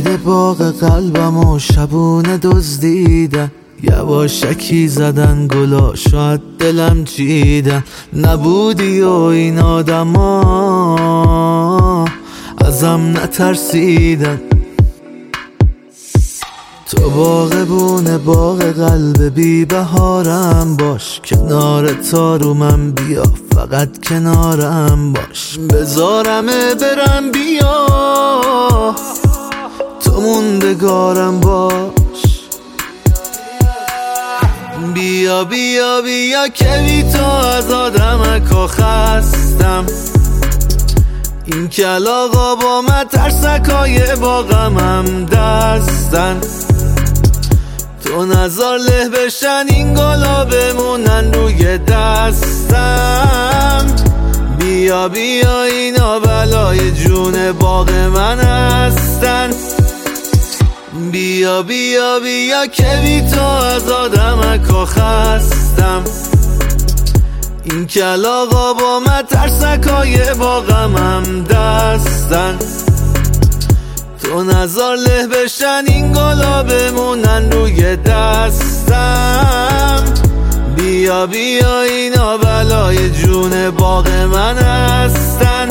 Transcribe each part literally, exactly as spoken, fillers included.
باغ قلبم و شبونه دزدیدن، یواشکی زدن گلا شاید دلم چیدن. نبودی و این آدما ازم نترسیدن. تو باغبون باغ قلب بی بهارم باش، کنار تارو من بیا فقط کنارم باش. بذارمه برم بیا تو موندگارم باش. بیا بیا بیا که بی تو از آدمکا خستم. این کلاغا با مترسکای باغمم دستن. تو نزار له بشن این گلا بمونن روی دستم. بیا بیا اینا بلای جون باغ من هستن. بیا بیا بیا که بی تو از آدمکا خستم. این کلاغا با مترسکای باغمم دستن. تو نزار له بشن این گلا بمونن روی دستم. بیا بیا اینا بلای جون باغ من هستن.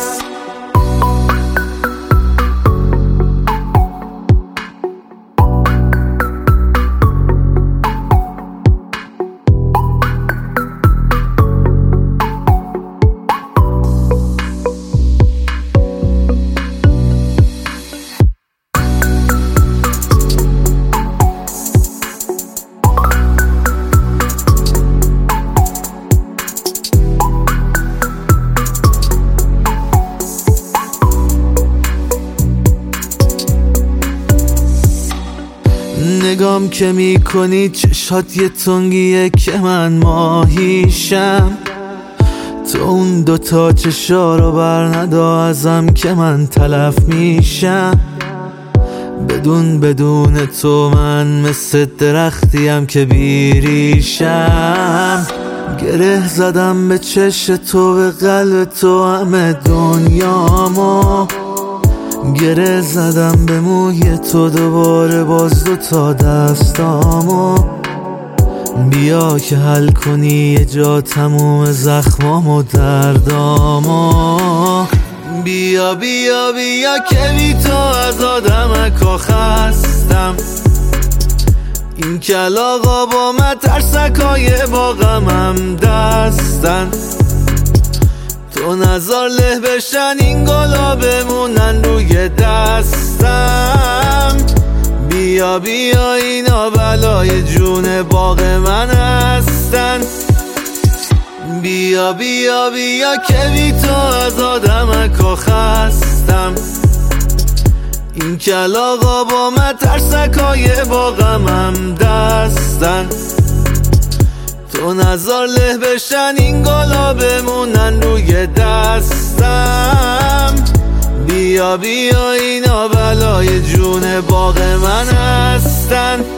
نگام که میکنی چشات یه تنگیه که من ماهیشم. تو اون دوتا چشا رو بر ندا ازم که من تلف میشم. بدون بدون تو من مثل درختیم که بیریشم. گره زدم به چش تو به قلب تو همه دنیامو. گره زدم به موی تو دوباره باز دو تا دستامو. بیا که حل کنی یه جا تموم زخمام و دردامو. بیا بیا بیا که بی تو از آدمکا خستم. این کلاغا با مترسکای باغمم دستن. تو نزار له بشن این گلا بمونن روی دستم. بیا بیا اینا بلای جون باغ من هستن. بیا بیا بیا که بی تو از آدمکا خستم. این کلاغا با مترسکای باغمم دستن. تو نزار له بشن این گلا بمونن روی دستم. بیا بیا اینا بلای جون باغ من هستن.